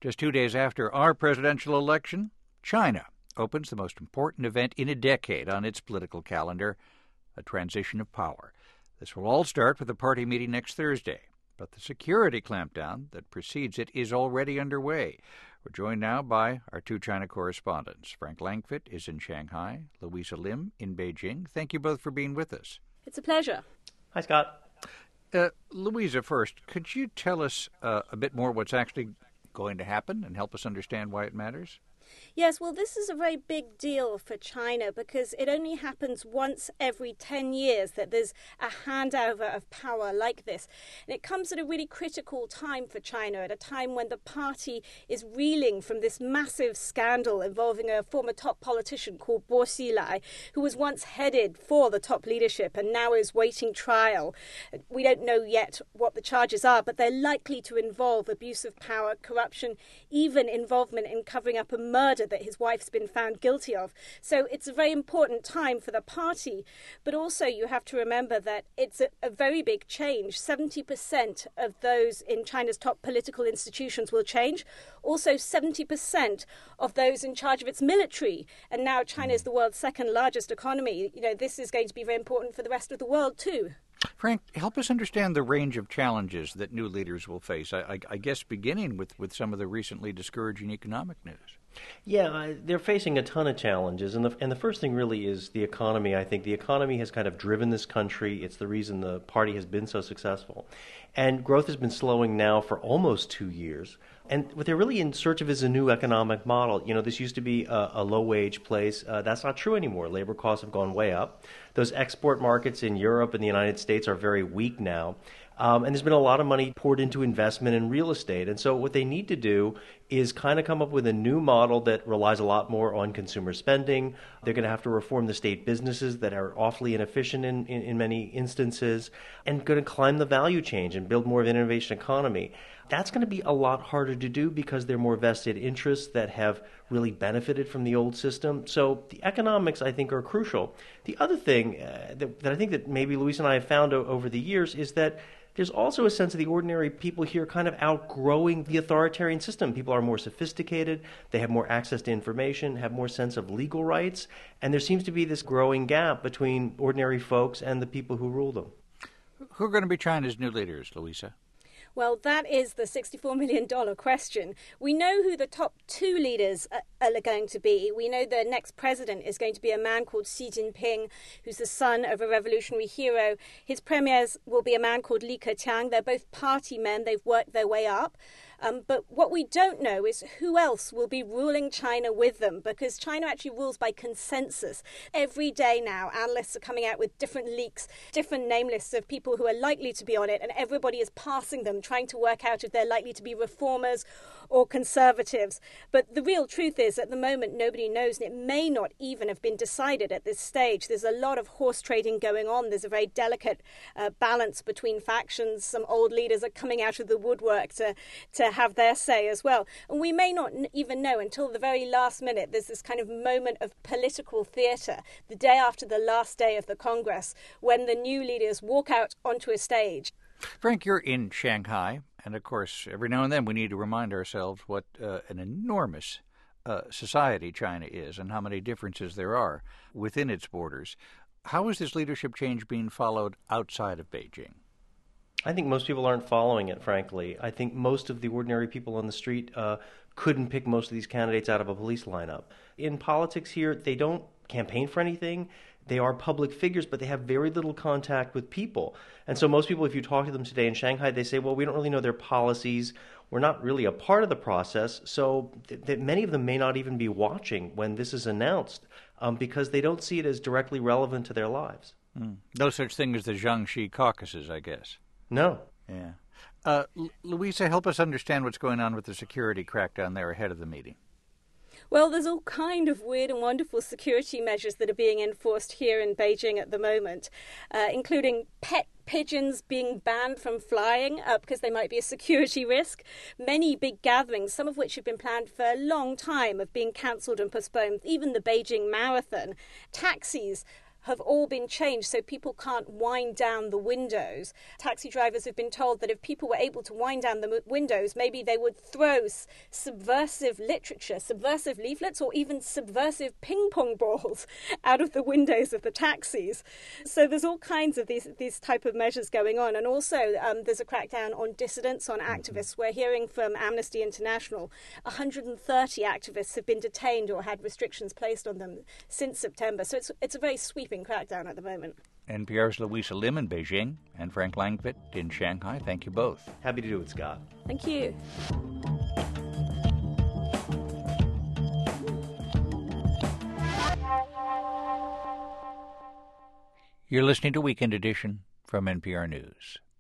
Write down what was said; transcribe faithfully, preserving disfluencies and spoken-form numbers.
Just two days after our presidential election, China opens the most important event in a decade on its political calendar, a transition of power. This will all start with the party meeting next Thursday, but the security clampdown that precedes it is already underway. We're joined now by our two China correspondents. Frank Langfitt is in Shanghai, Louisa Lim in Beijing. Thank you both for being with us. It's a pleasure. Hi, Scott. Uh, Louisa, first, could you tell us uh, a bit more what's actually going to happen and help us understand why it matters? Yes, well, this is a very big deal for China because it only happens once every ten years that there's a handover of power like this. And it comes at a really critical time for China, at a time when the party is reeling from this massive scandal involving a former top politician called Bo Xilai, who was once headed for the top leadership and now is waiting trial. We don't know yet what the charges are, but they're likely to involve abuse of power, corruption, even involvement in covering up a murder that his wife's been found guilty of. So it's a very important time for the party. But also you have to remember that it's a, a very big change. seventy percent of those in China's top political institutions will change. Also seventy percent of those in charge of its military. And now China is the world's second largest economy. You know, this is going to be very important for the rest of the world too. Frank, help us understand the range of challenges that new leaders will face, I, I, I guess beginning with, with some of the recently discouraging economic news. Yeah, uh, they're facing a ton of challenges, and the and the first thing really is the economy. I think the economy has kind of driven this country. It's the reason the party has been so successful. And growth has been slowing now for almost two years. And what they're really in search of is a new economic model. You know, this used to be a, a low-wage place. Uh, that's not true anymore. Labor costs have gone way up. Those export markets in Europe and the United States are very weak now. Um, and there's been a lot of money poured into investment in real estate. And so what they need to do is kind of come up with a new model that relies a lot more on consumer spending. They're going to have to reform the state businesses that are awfully inefficient in, in, in many instances, and going to climb the value chain and build more of an innovation economy. That's going to be a lot harder to do because there are more vested interests that have really benefited from the old system. So the economics, I think, are crucial. The other thing uh, that, that I think that maybe Luis and I have found o- over the years is that there's also a sense of the ordinary people here kind of outgrowing the authoritarian system. People are more sophisticated, they have more access to information, have more sense of legal rights, and there seems to be this growing gap between ordinary folks and the people who rule them. Who are going to be China's new leaders, Louisa? Well, that is the sixty-four million dollars question. We know who the top two leaders are going to be. We know the next president is going to be a man called Xi Jinping, who's the son of a revolutionary hero. His premiers will be a man called Li Keqiang. They're both party men. They've worked their way up. Um, but what we don't know is who else will be ruling China with them, because China actually rules by consensus. Every day now, analysts are coming out with different leaks, different name lists of people who are likely to be on it, and everybody is passing them, trying to work out if they're likely to be reformers or conservatives. But the real truth is, at the moment, nobody knows, and it may not even have been decided at this stage. There's a lot of horse trading going on. There's a very delicate uh, balance between factions. Some old leaders are coming out of the woodwork to, to have their say as well. And we may not n- even know until the very last minute. There's this kind of moment of political theatre, the day after the last day of the Congress, when the new leaders walk out onto a stage. Frank, you're in Shanghai, and of course, every now and then we need to remind ourselves what uh, an enormous uh, society China is and how many differences there are within its borders. How is this leadership change being followed outside of Beijing? I think most people aren't following it, frankly. I think most of the ordinary people on the street uh, couldn't pick most of these candidates out of a police lineup. In politics here, they don't campaign for anything. They are public figures, but they have very little contact with people. And so most people, if you talk to them today in Shanghai, they say, well, we don't really know their policies. We're not really a part of the process. So th- that many of them may not even be watching when this is announced um, because they don't see it as directly relevant to their lives. Mm. No such thing as the Jiangxi caucuses, I guess. No. Yeah. Uh, L- Louisa, help us understand what's going on with the security crackdown there ahead of the meeting. Well, there's all kind of weird and wonderful security measures that are being enforced here in Beijing at the moment, uh, including pet pigeons being banned from flying uh, because they might be a security risk. Many big gatherings, some of which have been planned for a long time, have been cancelled and postponed. Even the Beijing Marathon. Taxis have all been changed so people can't wind down the windows. Taxi drivers have been told that if people were able to wind down the windows, maybe they would throw subversive literature, subversive leaflets, or even subversive ping pong balls out of the windows of the taxis. So there's all kinds of these these type of measures going on. And also um, there's a crackdown on dissidents, on activists. We're hearing from Amnesty International one hundred thirty activists have been detained or had restrictions placed on them since September. So it's it's a very sweeping crackdown at the moment. N P R's Louisa Lim in Beijing and Frank Langfitt in Shanghai. Thank you both. Happy to do it, Scott. Thank you. You're listening to Weekend Edition from N P R News.